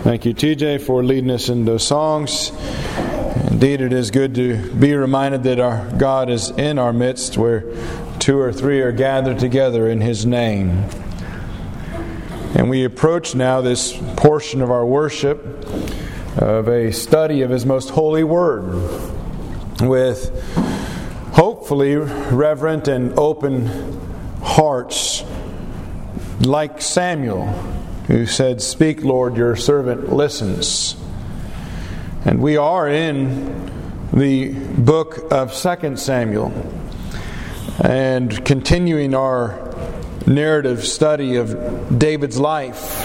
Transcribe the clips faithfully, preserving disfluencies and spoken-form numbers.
Thank you, T J, for leading us in those songs. Indeed, it is good to be reminded that our God is in our midst, where two or three are gathered together in His name. And we approach now this portion of our worship of a study of His most holy Word with hopefully reverent and open hearts, like Samuel, who said, "Speak, Lord, your servant listens." And we are in the book of Second Samuel and continuing our narrative study of David's life.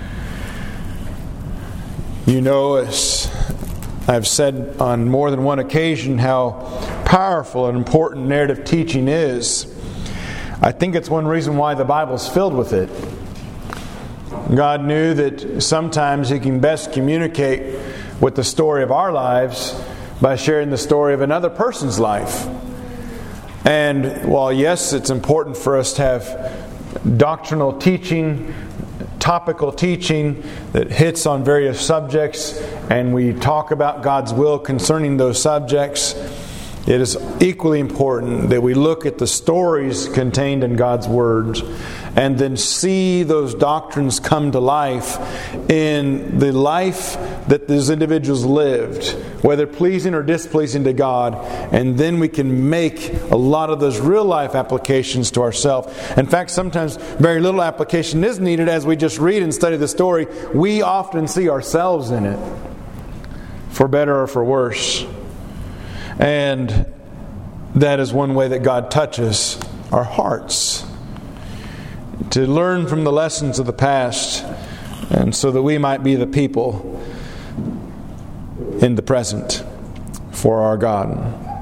You know, as I've said on more than one occasion, how powerful and important narrative teaching is. I think it's one reason why the Bible's filled with it. God knew that sometimes He can best communicate with the story of our lives by sharing the story of another person's life. And while yes, it's important for us to have doctrinal teaching, topical teaching that hits on various subjects, and we talk about God's will concerning those subjects, it is equally important that we look at the stories contained in God's Word and then see those doctrines come to life in the life that these individuals lived, whether pleasing or displeasing to God, and then we can make a lot of those real life applications to ourselves. In fact, sometimes very little application is needed. As we just read and study the story, we often see ourselves in it, for better or for worse. And that is one way that God touches our hearts, to learn from the lessons of the past, and so that we might be the people in the present for our God.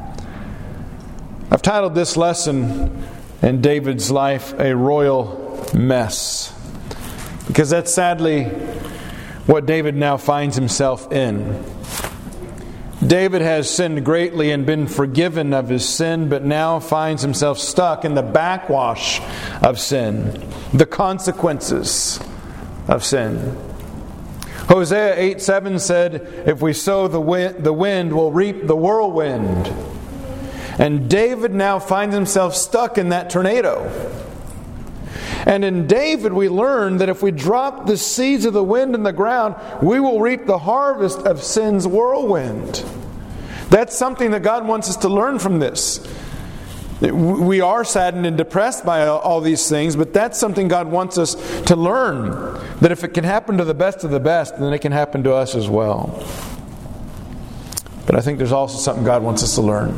I've titled this lesson in David's life, "A Royal Mess," because that's sadly what David now finds himself in. David has sinned greatly and been forgiven of his sin, but now finds himself stuck in the backwash of sin, the consequences of sin. Hosea eight seven said, "If we sow the wind, the wind will reap the whirlwind." And David now finds himself stuck in that tornado. And in David we learn that if we drop the seeds of the wind in the ground, we will reap the harvest of sin's whirlwind. That's something that God wants us to learn from this. We are saddened and depressed by all these things, but that's something God wants us to learn. That if it can happen to the best of the best, then it can happen to us as well. But I think there's also something God wants us to learn.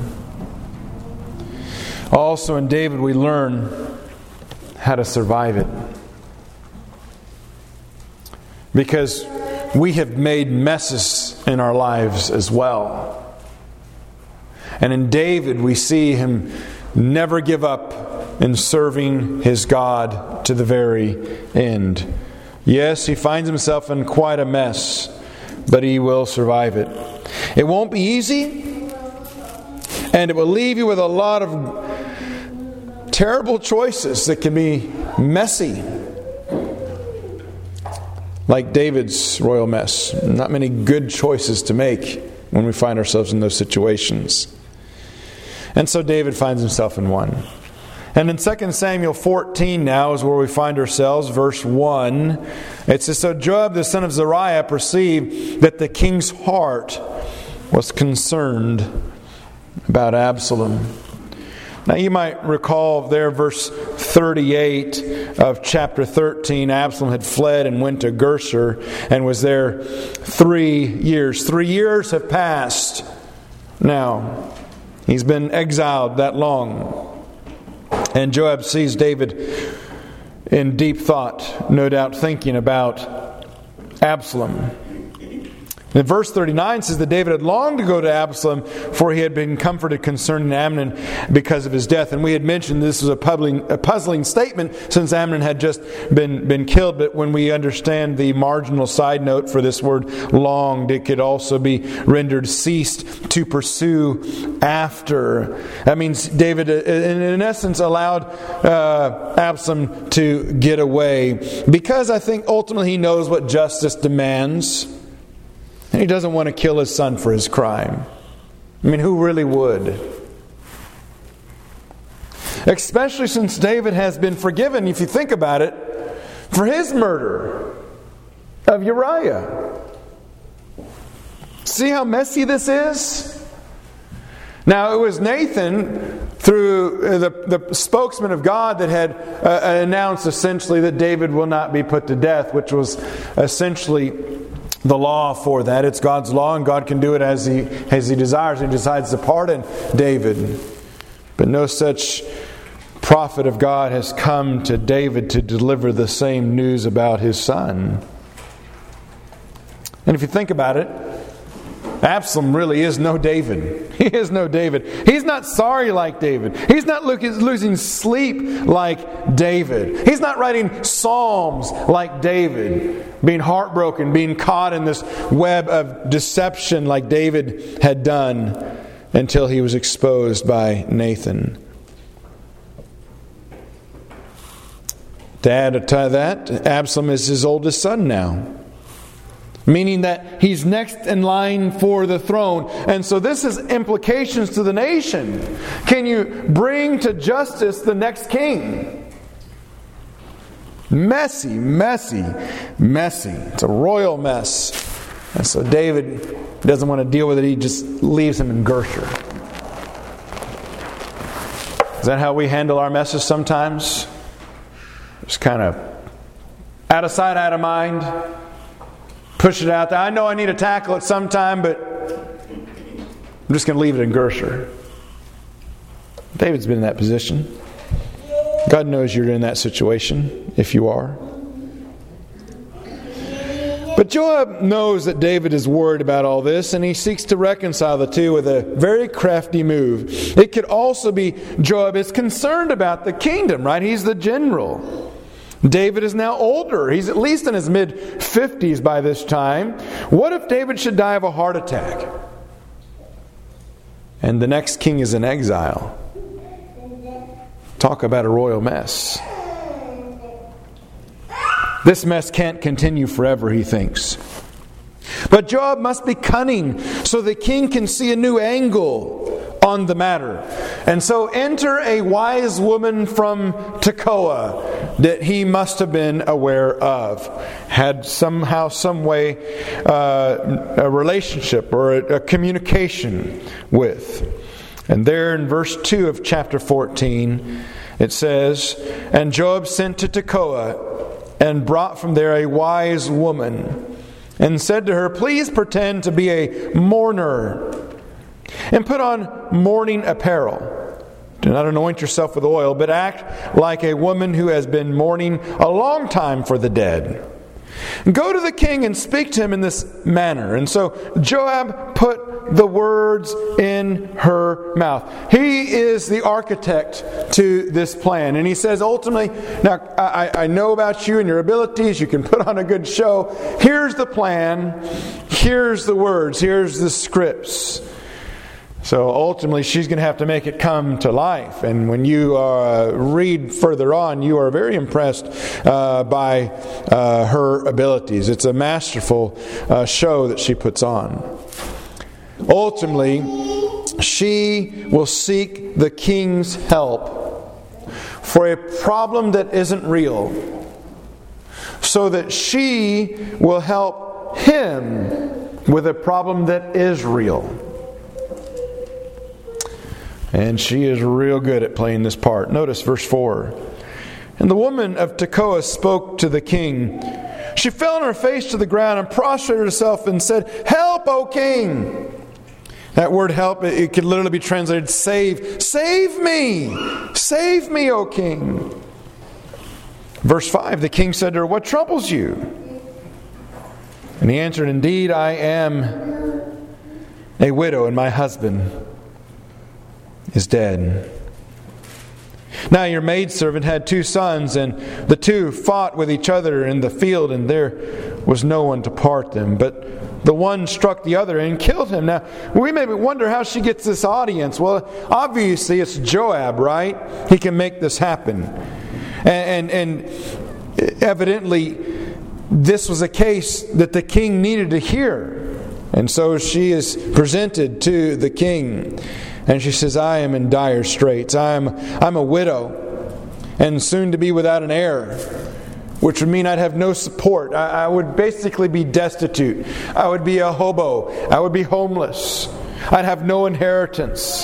Also in David we learn how to survive it. Because we have made messes in our lives as well. And in David we see him never give up in serving his God to the very end. Yes, he finds himself in quite a mess, but he will survive it. It won't be easy, and it will leave you with a lot of terrible choices that can be messy. Like David's royal mess. Not many good choices to make when we find ourselves in those situations. And so David finds himself in one. And in Second Samuel fourteen now is where we find ourselves, verse one. It says, "So Joab the son of Zeruiah perceived that the king's heart was concerned about Absalom." Now you might recall there verse thirty-eight of chapter thirteen, Absalom had fled and went to Gersur and was there three years. Three years have passed now. He's been exiled that long. And Joab sees David in deep thought, no doubt thinking about Absalom. And verse thirty-nine says that David had longed to go to Absalom, for he had been comforted concerning Amnon because of his death. And we had mentioned this was a puzzling, a puzzling statement since Amnon had just been, been killed. But when we understand the marginal side note for this word longed, it could also be rendered ceased to pursue after. That means David, in, in essence, allowed uh, Absalom to get away because I think ultimately he knows what justice demands. And he doesn't want to kill his son for his crime. I mean, who really would? Especially since David has been forgiven, if you think about it, for his murder of Uriah. See how messy this is? Now, it was Nathan, through the, the spokesman of God, that had uh, announced essentially that David will not be put to death, which was essentially the law for that. It's God's law, and God can do it as He as He desires. He decides to pardon David. But no such prophet of God has come to David to deliver the same news about his son. And if you think about it, Absalom really is no David. He is no David. He's not sorry like David. He's not losing sleep like David. He's not writing psalms like David, being heartbroken, being caught in this web of deception like David had done until he was exposed by Nathan. To add to that, Absalom is his oldest son now. Meaning that he's next in line for the throne. And so this has implications to the nation. Can you bring to justice the next king? Messy, messy, messy. It's a royal mess. And so David doesn't want to deal with it. He just leaves him in Gersher. Is that how we handle our messes sometimes? Just kind of out of sight, out of mind. Push it out there. I know I need to tackle it sometime, but I'm just going to leave it in Gersher. David's been in that position. God knows you're in that situation, if you are. But Joab knows that David is worried about all this, and he seeks to reconcile the two with a very crafty move. It could also be Joab is concerned about the kingdom, right? He's the general. David is now older. He's at least in his mid-fifties by this time. What if David should die of a heart attack? And the next king is in exile. Talk about a royal mess. This mess can't continue forever, he thinks. But Joab must be cunning so the king can see a new angle on the matter. And so enter a wise woman from Tekoa that he must have been aware of. Had somehow, some way, uh, a relationship or a, a communication with. And there in verse two of chapter fourteen, it says, "And Joab sent to Tekoa and brought from there a wise woman, and said to her, 'Please pretend to be a mourner, and put on mourning apparel. Do not anoint yourself with oil, but act like a woman who has been mourning a long time for the dead. Go to the king and speak to him in this manner.' And so Joab put the words in her mouth. He is the architect to this plan. And he says ultimately, now I, I know about you and your abilities. You can put on a good show. Here's the plan. Here's the words. Here's the scripts. So ultimately, she's going to have to make it come to life. And when you uh, read further on, you are very impressed uh, by uh, her abilities. It's a masterful uh, show that she puts on. Ultimately, she will seek the king's help for a problem that isn't real, so that she will help him with a problem that is real. And she is real good at playing this part. Notice verse four. "And the woman of Tekoa spoke to the king. She fell on her face to the ground and prostrated herself and said, 'Help, O king!'" That word help, it could literally be translated save. Save me! Save me, O king! Verse five, the king said to her, "What troubles you?" And he answered, "Indeed, I am a widow, and my husband is dead. Now your maidservant had two sons, and the two fought with each other in the field, and there was no one to part them. But the one struck the other and killed him." Now, we may wonder how she gets this audience. Well, obviously it's Joab, right? He can make this happen. And, and, and evidently, this was a case that the king needed to hear. And so she is presented to the king. And she says, "I am in dire straits. I'm, I'm a widow, and soon to be without an heir, which would mean I'd have no support. I, I would basically be destitute. I would be a hobo. I would be homeless. I'd have no inheritance."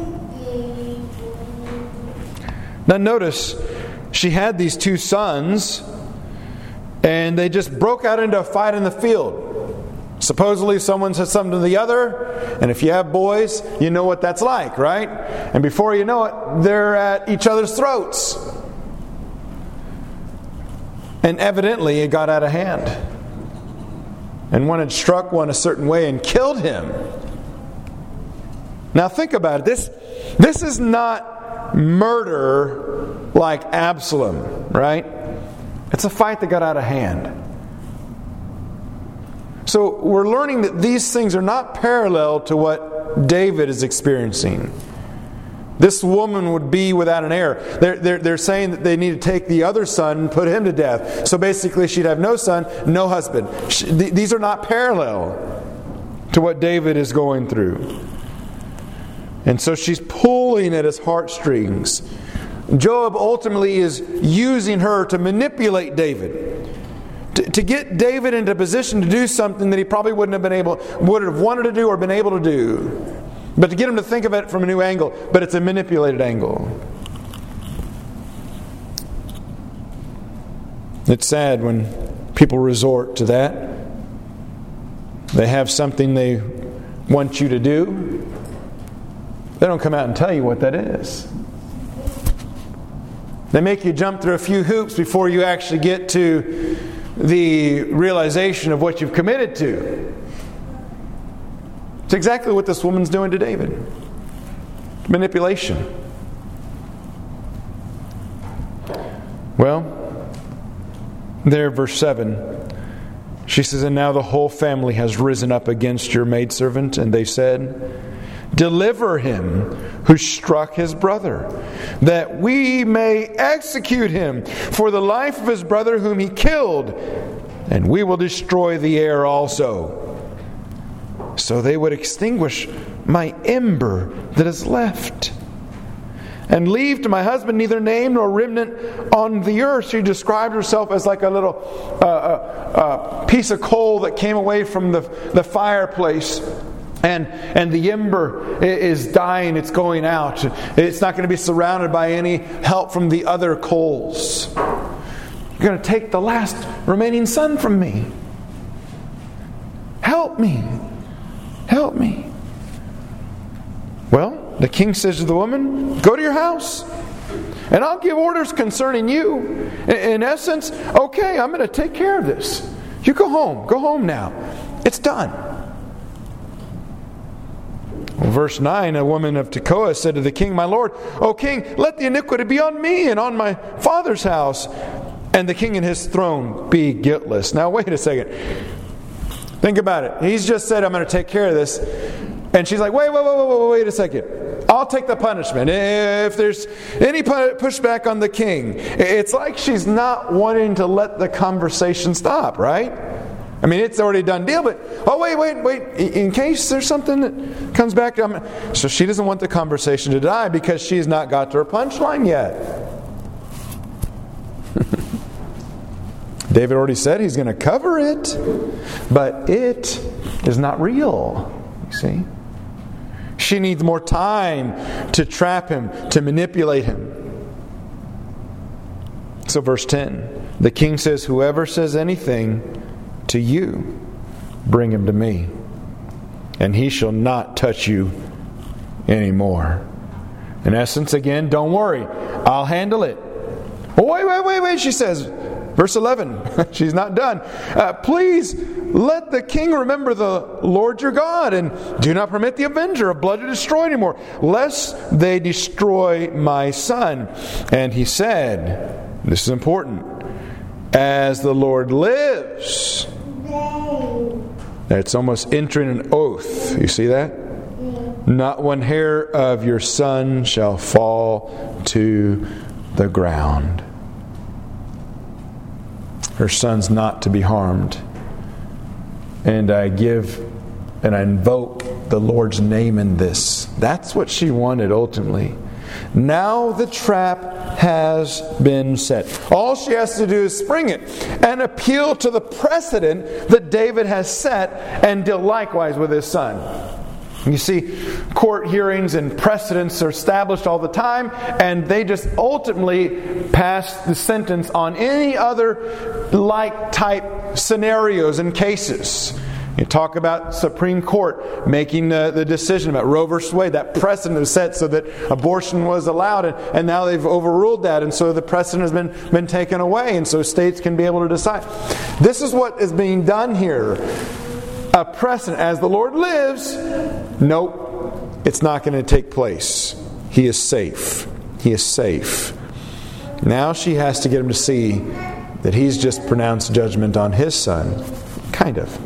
Now notice, she had these two sons, and they just broke out into a fight in the field. Supposedly someone said something to the other, and if you have boys, you know what that's like, right? And before you know it, they're at each other's throats. And evidently it got out of hand. And one had struck one a certain way and killed him. Now think about it. This, this is not murder like Absalom, right? It's a fight that got out of hand. So we're learning that these things are not parallel to what David is experiencing. This woman would be without an heir. They're, they're, they're saying that they need to take the other son and put him to death. So basically she'd have no son, no husband. She, th- these are not parallel to what David is going through. And so she's pulling at his heartstrings. Joab ultimately is using her to manipulate David. To get David into a position to do something that he probably wouldn't have been able, would have wanted to do or been able to do. But to get him to think of it from a new angle. But it's a manipulated angle. It's sad when people resort to that. They have something they want you to do. They don't come out and tell you what that is. They make you jump through a few hoops before you actually get to the realization of what you've committed to. It's exactly what this woman's doing to David. Manipulation. Well, there, verse seven, she says, "And now the whole family has risen up against your maidservant, and they said, 'Deliver him who struck his brother, that we may execute him for the life of his brother whom he killed, and we will destroy the heir also. So they would extinguish my ember that is left, and leave to my husband neither name nor remnant on the earth.'" She described herself as like a little uh, uh, uh, piece of coal that came away from the, the fireplace. And and the ember is dying, it's going out. It's not going to be surrounded by any help from the other coals. You're going to take the last remaining son from me. Help me. Help me. Well, the king says to the woman, "Go to your house, and I'll give orders concerning you." In essence, okay, I'm going to take care of this. You go home. Go home now. It's done. Verse nine, a woman of Tekoa said to the king, "My lord, O king, let the iniquity be on me and on my father's house, and the king and his throne be guiltless." Now wait a second. Think about it. He's just said, "I'm going to take care of this." And she's like, wait, wait, wait, wait, wait, wait a second. I'll take the punishment. If there's any pushback on the king. It's like she's not wanting to let the conversation stop, right? I mean, it's already a done deal, but, oh, wait, wait, wait, in case there's something that comes back. To, so she doesn't want the conversation to die because she's not got to her punchline yet. David already said he's going to cover it, but it is not real, you see. She needs more time to trap him, to manipulate him. So verse ten, the king says, "Whoever says anything to you, bring him to me, and he shall not touch you anymore." In essence, again, don't worry, I'll handle it. Well, wait, wait, wait, wait, she says. Verse eleven, she's not done. Uh, Please let the king remember the Lord your God, and do not permit the avenger of blood to destroy anymore, lest they destroy my son. And he said, this is important, as the Lord lives. It's almost entering an oath. You see that? Not one hair of your son shall fall to the ground. Her son's not to be harmed. And I give and I invoke the Lord's name in this. That's what she wanted ultimately. Now the trap has been set. All she has to do is spring it and appeal to the precedent that David has set and deal likewise with his son. You see, court hearings and precedents are established all the time, and they just ultimately pass the sentence on any other like type scenarios and cases. You talk about Supreme Court making the, the decision about Roe versus Wade. That precedent was set so that abortion was allowed, and, and now they've overruled that, and so the precedent has been, been taken away, and so states can be able to decide. This is what is being done here. A precedent. As the Lord lives, nope, it's not going to take place. He is safe. He is safe. Now she has to get him to see that he's just pronounced judgment on his son. Kind of.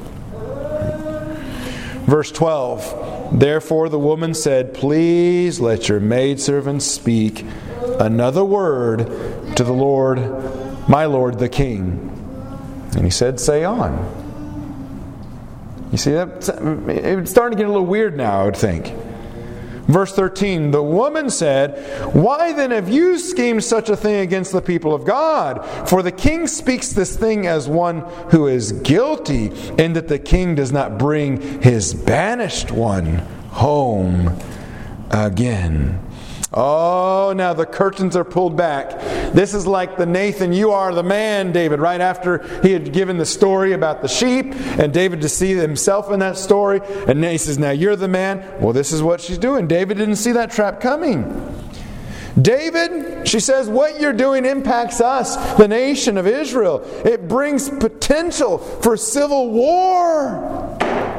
Verse twelve, therefore the woman said, please let your maidservant speak another word to the Lord, my Lord the king. And he said, say on. You see, that it's starting to get a little weird now, I would think. Verse thirteen, the woman said, why then have you schemed such a thing against the people of God? For the king speaks this thing as one who is guilty, in that the king does not bring his banished one home again. Oh, now the curtains are pulled back. This is like the Nathan, you are the man, David, right after he had given the story about the sheep, and David to see himself in that story, and he says, now you're the man. Well, this is what she's doing. David didn't see that trap coming. David, she says, what you're doing impacts us, the nation of Israel. It brings potential for civil war.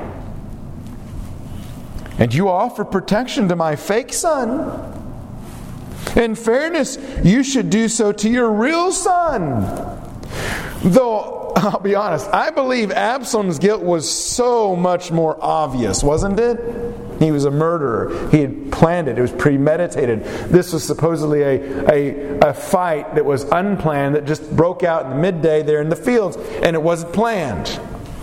And you offer protection to my fake son. In fairness, you should do so to your real son. Though, I'll be honest, I believe Absalom's guilt was so much more obvious, wasn't it? He was a murderer. He had planned it. It was premeditated. This was supposedly a, a, a fight that was unplanned, that just broke out in the midday there in the fields, and it wasn't planned.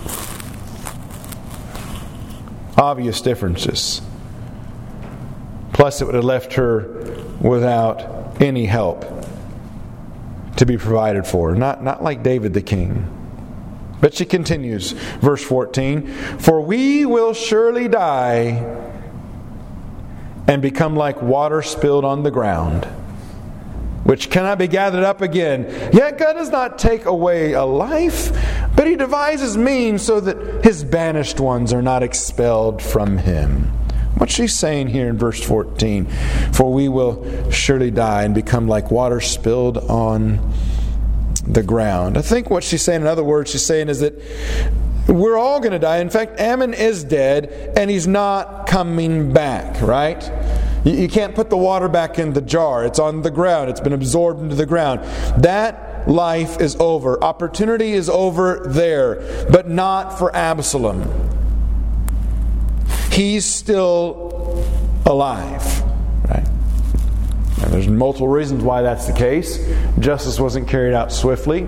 Obvious differences. Plus, it would have left her without any help to be provided for. Not, not like David the king. But she continues, verse fourteen, for we will surely die and become like water spilled on the ground, which cannot be gathered up again. Yet God does not take away a life, but He devises means so that His banished ones are not expelled from Him. What's she saying here in verse fourteen? For we will surely die and become like water spilled on the ground. I think what she's saying, in other words, she's saying is that we're all going to die. In fact, Ammon is dead and he's not coming back, right? You can't put the water back in the jar. It's on the ground. It's been absorbed into the ground. That life is over. Opportunity is over there, but not for Absalom. He's still alive, right? And there's multiple reasons why that's the case. Justice wasn't carried out swiftly.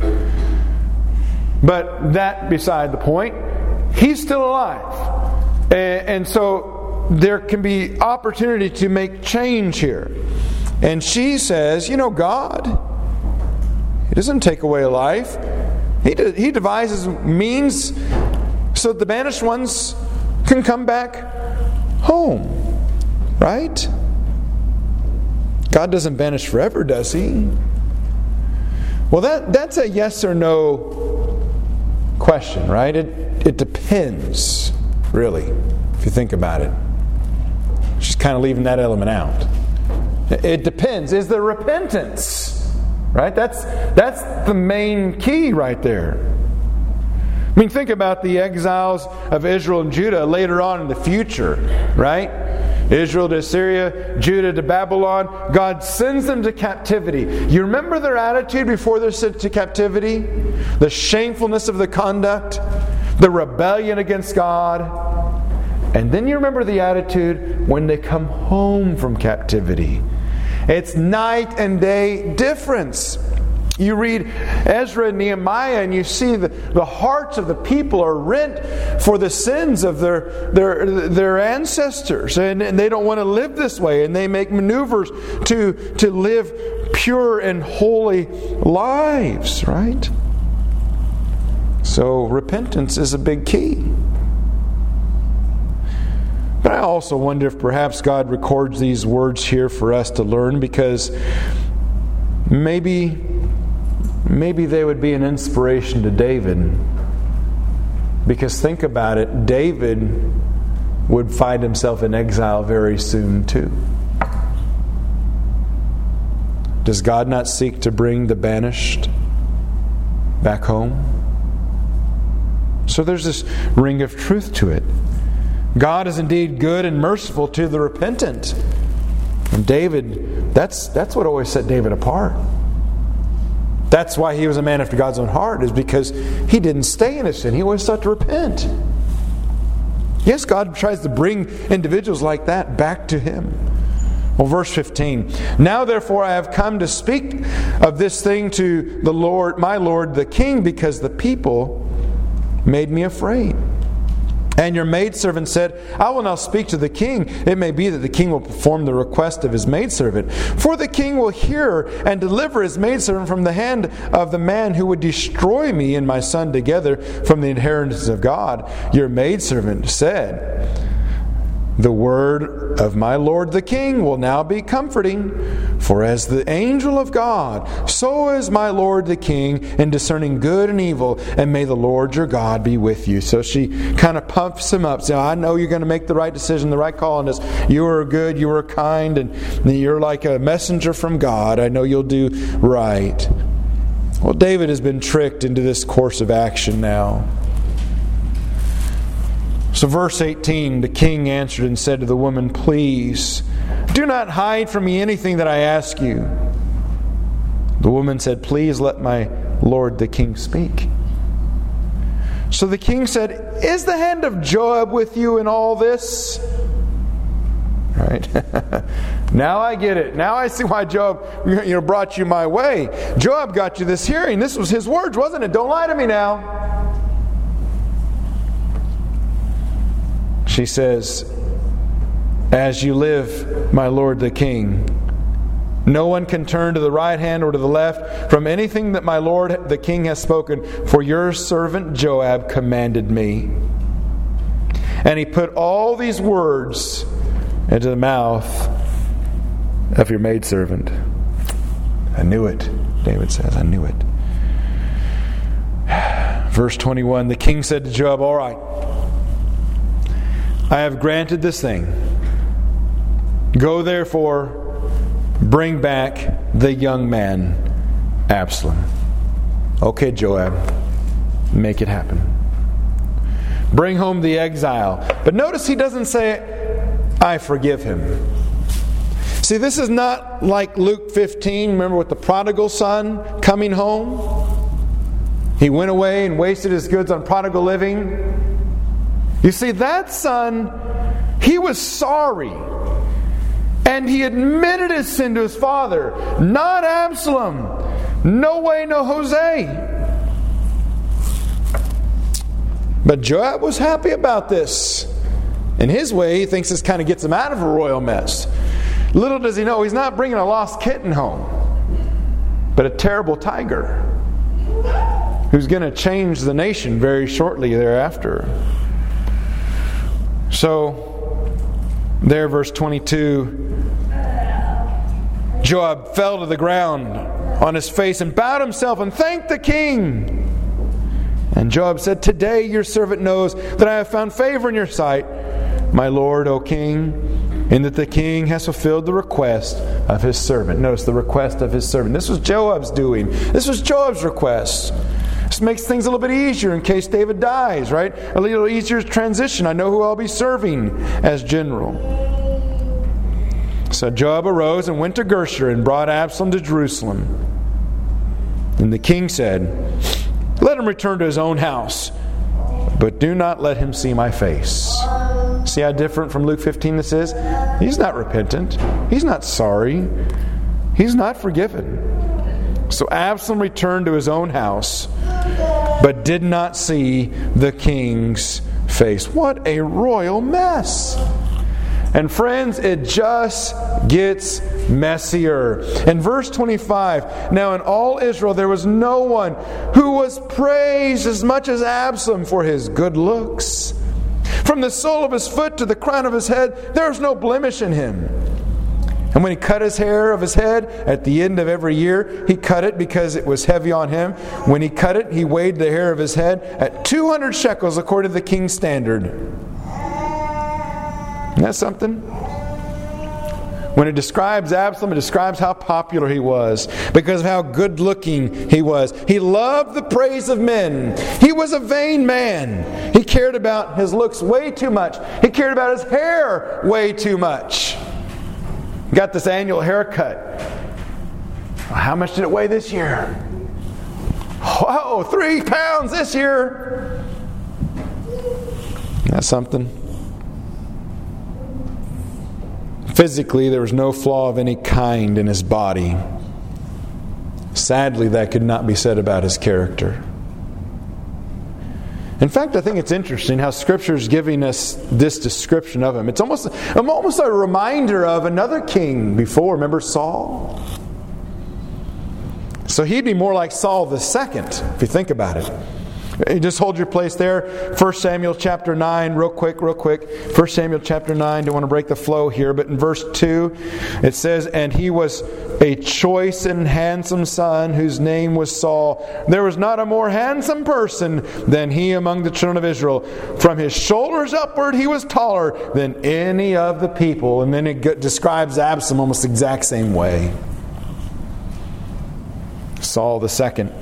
But that beside the point, he's still alive. And, and so there can be opportunity to make change here. And she says, you know, God, He doesn't take away a life. He, de- he devises means so that the banished ones can come back home, right? God doesn't banish forever, does He? Well, that that's a yes or no question, right? It it depends, really, if you think about it. She's kind of leaving that element out. It depends. Is there repentance? Right? That's, that's the main key right there. I mean, think about the exiles of Israel and Judah later on in the future, right? Israel to Assyria, Judah to Babylon. God sends them to captivity. You remember their attitude before they're sent to captivity? The shamefulness of the conduct, the rebellion against God. And then you remember the attitude when they come home from captivity. It's night and day difference. You read Ezra and Nehemiah and you see the, the hearts of the people are rent for the sins of their, their, their ancestors. And, and they don't want to live this way. And they make maneuvers to, to live pure and holy lives, right? So repentance is a big key. But I also wonder if perhaps God records these words here for us to learn, because maybe maybe they would be an inspiration to David. Because think about it, David would find himself in exile very soon too. Does God not seek to bring the banished back home? So there's this ring of truth to it. God is indeed good and merciful to the repentant. And David, that's that's what always set David apart. That's why he was a man after God's own heart, is because he didn't stay in his sin. He always sought to repent. Yes, God tries to bring individuals like that back to Him. Well, verse fifteen. Now therefore I have come to speak of this thing to the Lord, my Lord the King, because the people made me afraid. And your maidservant said, I will now speak to the king. It may be that the king will perform the request of his maidservant. For the king will hear and deliver his maidservant from the hand of the man who would destroy me and my son together from the inheritance of God. Your maidservant said, the word of my lord the king will now be comforting. For as the angel of God, so is my lord the king in discerning good and evil, and may the Lord your God be with you. So she kind of pumps him up, saying, I know you're going to make the right decision, the right call on this. You are good, you are kind, and you're like a messenger from God. I know you'll do right. Well, David has been tricked into this course of action now. So verse eighteen, the king answered and said to the woman, please, do not hide from me anything that I ask you. The woman said, please let my lord the king speak. So the king said, is the hand of Joab with you in all this? Right? Now I get it. Now I see why Joab, you know, brought you my way. Joab got you this hearing. This was his words, wasn't it? Don't lie to me now. She says, as you live, my lord the king, no one can turn to the right hand or to the left from anything that my lord the king has spoken, for your servant Joab commanded me. And he put all these words into the mouth of your maidservant. I knew it, David says, I knew it. Verse twenty-one, the king said to Joab, all right, I have granted this thing. Go therefore, bring back the young man, Absalom. Okay, Joab, make it happen. Bring home the exile. But notice he doesn't say, I forgive him. See, this is not like Luke fifteen. Remember with the prodigal son coming home? He went away and wasted his goods on prodigal living. You see, that son, he was sorry. And he admitted his sin to his father. Not Absalom. No way, no Jose. But Joab was happy about this. In his way, he thinks this kind of gets him out of a royal mess. Little does he know, he's not bringing a lost kitten home, but a terrible tiger who's going to change the nation very shortly thereafter. So, there, verse twenty-two, Joab fell to the ground on his face and bowed himself and thanked the king. And Joab said, today your servant knows that I have found favor in your sight, my lord, O king. in that the king has fulfilled the request of his servant. Notice the request of his servant. This was Joab's doing. This was Joab's request. This makes things a little bit easier in case David dies, right? A little easier transition. I know who I'll be serving as general. So Joab arose and went to Geshur and brought Absalom to Jerusalem. And the king said, "Let him return to his own house, but do not let him see my face." See how different from Luke fifteen this is? He's not repentant. He's not sorry. He's not forgiven. So Absalom returned to his own house, but did not see the king's face. What a royal mess! And friends, it just gets messier. In verse twenty-five, now in all Israel there was no one who was praised as much as Absalom for his good looks. From the sole of his foot to the crown of his head, there was no blemish in him. And when he cut his hair of his head, at the end of every year, he cut it because it was heavy on him. When he cut it, he weighed the hair of his head at two hundred shekels according to the king's standard. Isn't that something? When it describes Absalom, it describes how popular he was because of how good looking he was. He loved the praise of men. He was a vain man. He cared about his looks way too much. He cared about his hair way too much. Got this annual haircut. How much did it weigh this year? Oh, three pounds this year. That's something. Physically, there was no flaw of any kind in his body. Sadly, that could not be said about his character. In fact, I think it's interesting how Scripture is giving us this description of him. It's almost, almost a reminder of another king before. Remember Saul? So he'd be more like Saul the second, if you think about it. You just hold your place there. First Samuel chapter nine, real quick, real quick. First Samuel chapter nine, don't want to break the flow here, but in verse two, it says, "And he was a choice and handsome son, whose name was Saul. There was not a more handsome person than he among the children of Israel. From his shoulders upward he was taller than any of the people." And then it describes Absalom almost the exact same way. Saul the second.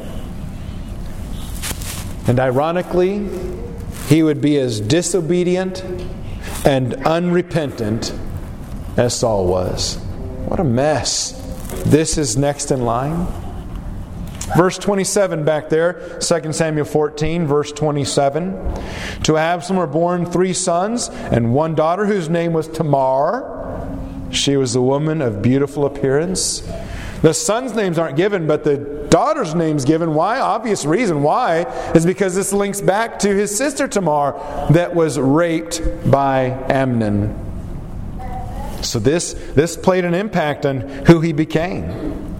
And ironically, he would be as disobedient and unrepentant as Saul was. What a mess. This is next in line. Verse twenty-seven back there, Second Samuel fourteen, verse twenty-seven. To Absalom were born three sons and one daughter whose name was Tamar. She was a woman of beautiful appearance. The sons' names aren't given, but the daughter's name's given. Why? Obvious reason why is because this links back to his sister Tamar that was raped by Amnon. So this, this played an impact on who he became.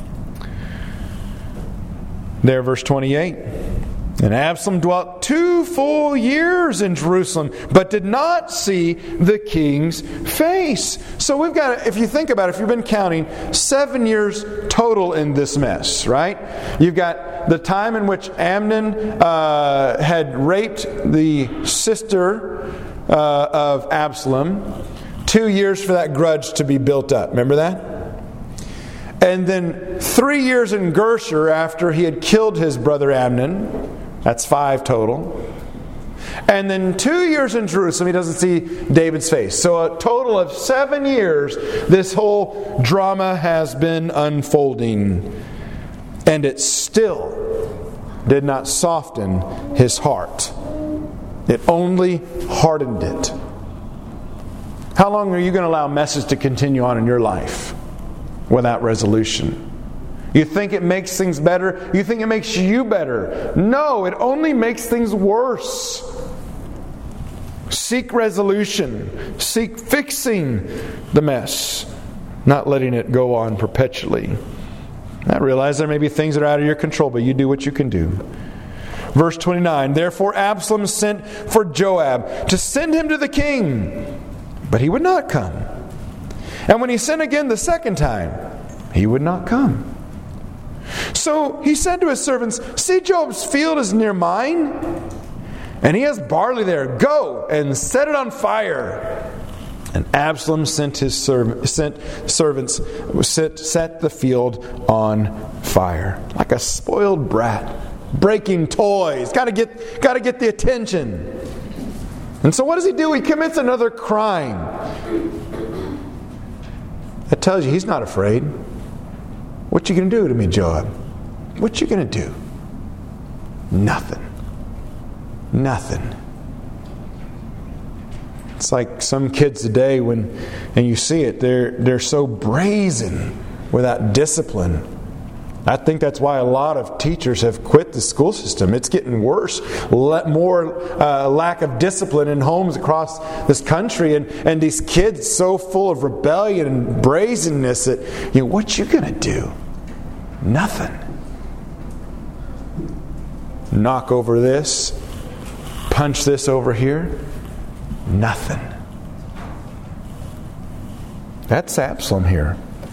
There, verse twenty-eight. And Absalom dwelt two full years in Jerusalem, but did not see the king's face. So we've got, if you think about it, if you've been counting, seven years total in this mess, right? You've got the time in which Amnon uh, had raped the sister uh, of Absalom. Two years for that grudge to be built up. Remember that? And then three years in Geshur after he had killed his brother Amnon. That's five total. And then two years in Jerusalem, he doesn't see David's face. So a total of seven years, this whole drama has been unfolding. And it still did not soften his heart. It only hardened it. How long are you going to allow messes to continue on in your life without resolution? You think it makes things better? You think it makes you better? No, it only makes things worse. Seek resolution. Seek fixing the mess, not letting it go on perpetually. I realize there may be things that are out of your control, but you do what you can do. Verse twenty-nine, therefore Absalom sent for Joab to send him to the king, but he would not come. And when he sent again the second time, he would not come. So he said to his servants, see, Joab's field is near mine, and he has barley there. Go and set it on fire. And Absalom sent his serv- sent servants set, set the field on fire. Like a spoiled brat. Breaking toys. Gotta get, gotta get the attention. And so what does he do? He commits another crime. That tells you he's not afraid. What you going to do to me, Joab? What you going to do? Nothing. Nothing. It's like some kids today when, and you see it, they're they're so brazen without discipline. I think that's why a lot of teachers have quit the school system. It's getting worse. Let more uh, lack of discipline in homes across this country, and, and these kids so full of rebellion and brazenness that, you know, what you gonna do? Nothing. Knock over this, punch this over here. Nothing. That's Absalom here.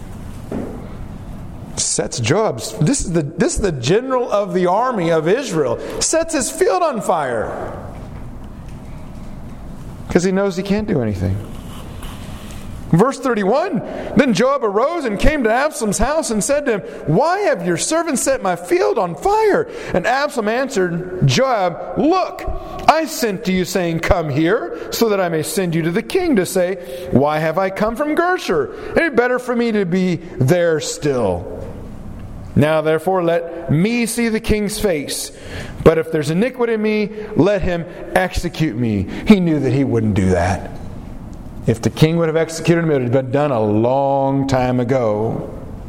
Sets Joab's. This is the this is the general of the army of Israel. Sets his field on fire because he knows he can't do anything. Verse thirty-one. Then Joab arose and came to Absalom's house and said to him, "Why have your servants set my field on fire?" And Absalom answered Joab, "Look, I sent to you saying, 'Come here,' so that I may send you to the king to say, 'Why have I come from Geshur? It is better for me to be there still.' Now therefore let me see the king's face. But if there's iniquity in me, let him execute me." He knew that he wouldn't do that. If the king would have executed him, it would have been done a long time ago.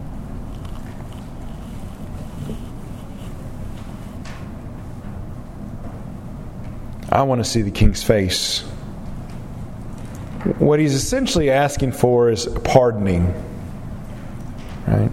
I want to see the king's face. What he's essentially asking for is pardoning. Right?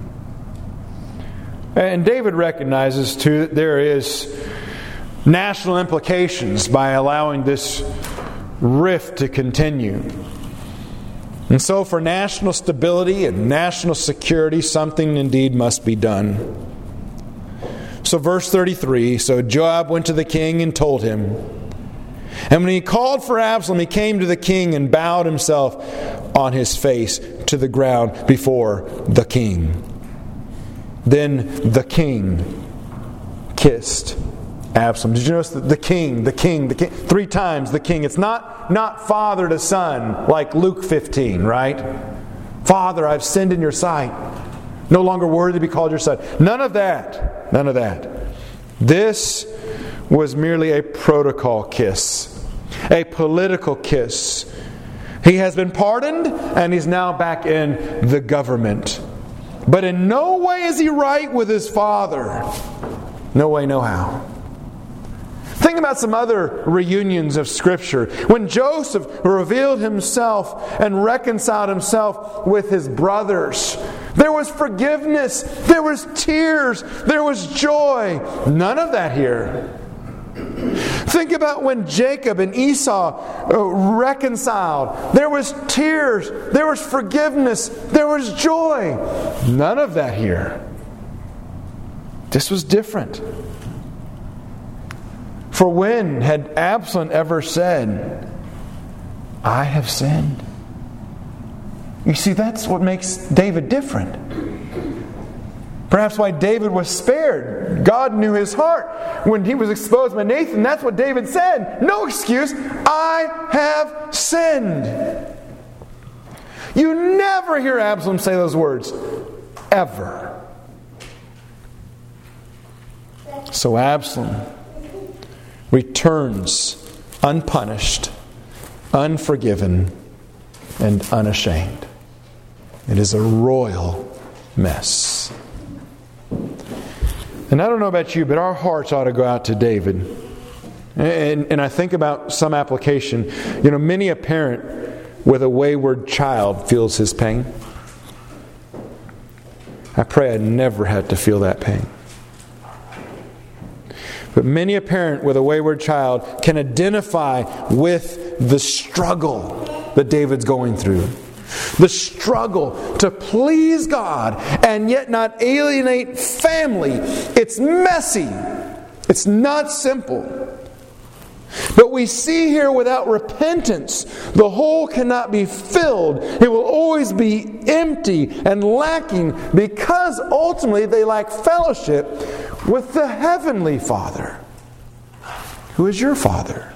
And David recognizes too that there is national implications by allowing this rift to continue. And so for national stability and national security, something indeed must be done. So verse thirty-three, so Joab went to the king and told him. And when he called for Absalom, he came to the king and bowed himself on his face to the ground before the king. Then the king kissed Absalom. Did you notice that the king, the king, the king, three times the king? It's not, not father to son like Luke fifteen, right? Father, I've sinned in your sight. No longer worthy to be called your son. None of that. None of that. This was merely a protocol kiss. A political kiss. He has been pardoned and he's now back in the government. But in no way is he right with his father. No way, no how. Think about some other reunions of Scripture. When Joseph revealed himself and reconciled himself with his brothers, there was forgiveness, there was tears, there was joy. None of that here. Think about when Jacob and Esau reconciled. There was tears, there was forgiveness, there was joy. None of that here. This was different. For when had Absalom ever said, "I have sinned"? You see, that's what makes David different. Perhaps why David was spared. God knew his heart. When he was exposed by Nathan, that's what David said. No excuse. I have sinned. You never hear Absalom say those words. Ever. So Absalom returns unpunished, unforgiven, and unashamed. It is a royal mess. And I don't know about you, but our hearts ought to go out to David. And, and I think about some application. You know, many a parent with a wayward child feels his pain. I pray I never had to feel that pain. But many a parent with a wayward child can identify with the struggle that David's going through. The struggle to please God and yet not alienate family. It's messy. It's not simple. But we see here without repentance, the hole cannot be filled. It will always be empty and lacking because ultimately they lack fellowship with the Heavenly Father, who is your Father.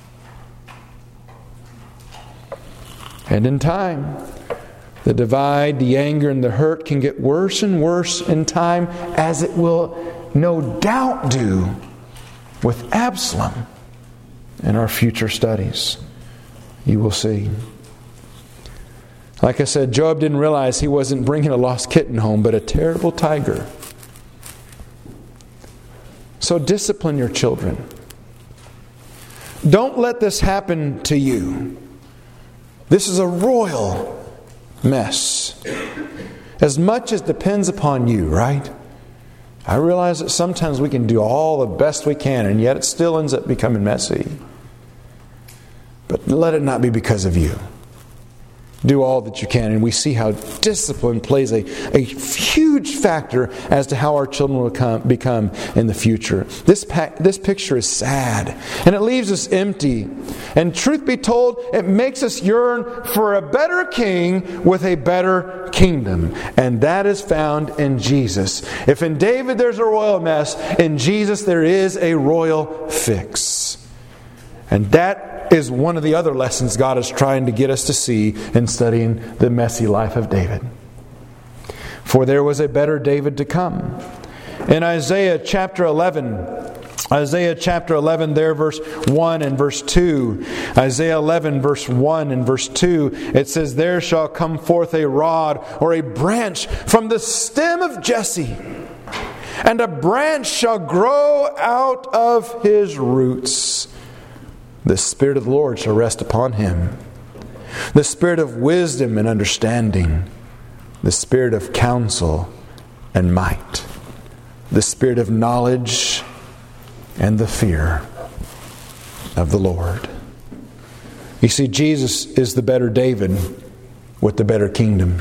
And in time, the divide, the anger, and the hurt can get worse and worse in time, as it will no doubt do with Absalom. In our future studies, you will see. Like I said, Joab didn't realize he wasn't bringing a lost kitten home, but a terrible tiger. So discipline your children. Don't let this happen to you. This is a royal mess. As much as depends upon you, right? I realize that sometimes we can do all the best we can, and yet it still ends up becoming messy. But let it not be because of you. Do all that you can. And we see how discipline plays a, a huge factor as to how our children will come, become in the future. This, pa- this picture is sad. And it leaves us empty. And truth be told, it makes us yearn for a better king with a better kingdom. And that is found in Jesus. If in David there's a royal mess, in Jesus there is a royal fix. And that is one of the other lessons God is trying to get us to see in studying the messy life of David. For there was a better David to come. In Isaiah chapter eleven, Isaiah chapter eleven, there verse one and verse two. Isaiah eleven verse one and verse two, it says, "There shall come forth a rod or a branch from the stem of Jesse, and a branch shall grow out of his roots. The Spirit of the Lord shall rest upon him. The Spirit of wisdom and understanding. The Spirit of counsel and might. The Spirit of knowledge and the fear of the Lord." You see, Jesus is the better David with the better kingdom.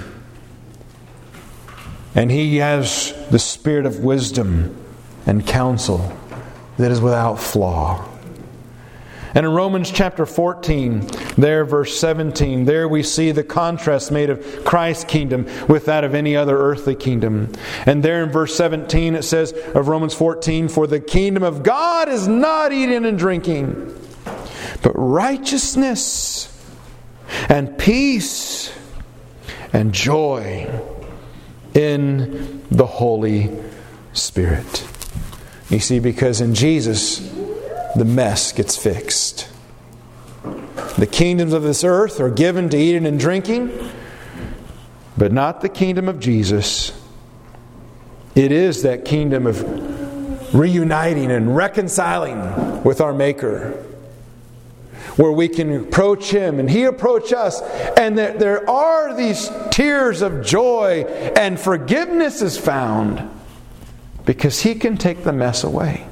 And He has the Spirit of wisdom and counsel that is without flaw. And in Romans chapter fourteen, there verse seventeen, there we see the contrast made of Christ's kingdom with that of any other earthly kingdom. And there in verse seventeen it says of Romans fourteen, "For the kingdom of God is not eating and drinking, but righteousness and peace and joy in the Holy Spirit." You see, because in Jesus, the mess gets fixed. The kingdoms of this earth are given to eating and drinking, but not the kingdom of Jesus. It is that kingdom of reuniting and reconciling with our Maker, where we can approach Him and He approach us, and that there are these tears of joy and forgiveness is found because He can take the mess away.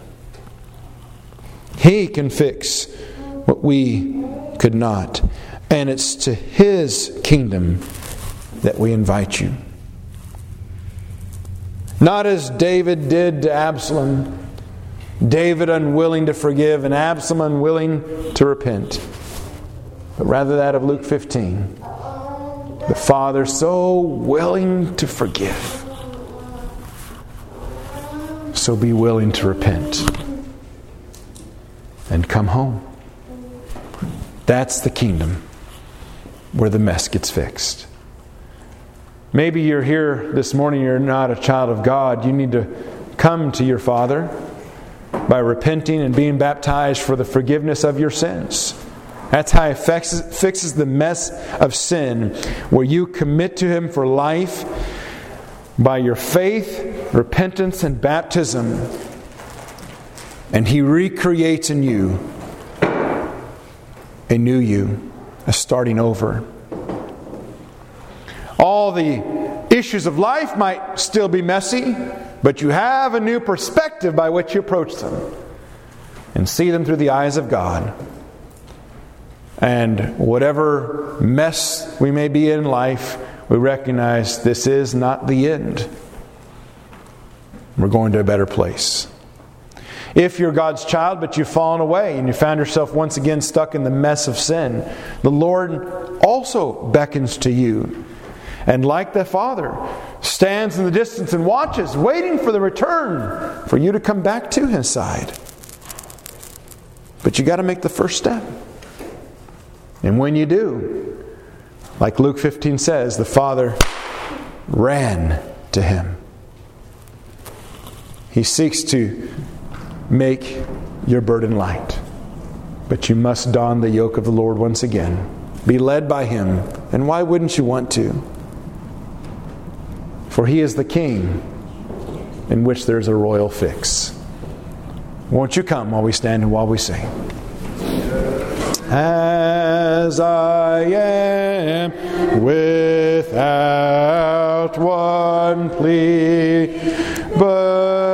He can fix what we could not. And it's to His kingdom that we invite you. Not as David did to Absalom. David unwilling to forgive and Absalom unwilling to repent. But rather that of Luke fifteen. The Father so willing to forgive. So be willing to repent. And come home. That's the kingdom where the mess gets fixed. Maybe you're here this morning, you're not a child of God. You need to come to your Father by repenting and being baptized for the forgiveness of your sins. That's how He fixes the mess of sin, where you commit to Him for life by your faith, repentance, and baptism. And He recreates in you a new you, a starting over. All the issues of life might still be messy, but you have a new perspective by which you approach them and see them through the eyes of God. And whatever mess we may be in life, we recognize this is not the end. We're going to a better place. If you're God's child, but you've fallen away and you found yourself once again stuck in the mess of sin, the Lord also beckons to you. And like the Father, stands in the distance and watches, waiting for the return for you to come back to His side. But you got to make the first step. And when you do, like Luke fifteen says, the Father ran to Him. He seeks to make your burden light. But you must don the yoke of the Lord once again. Be led by Him. And why wouldn't you want to? For He is the King in which there's a royal fix. Won't you come while we stand and while we sing? As I am without one plea, but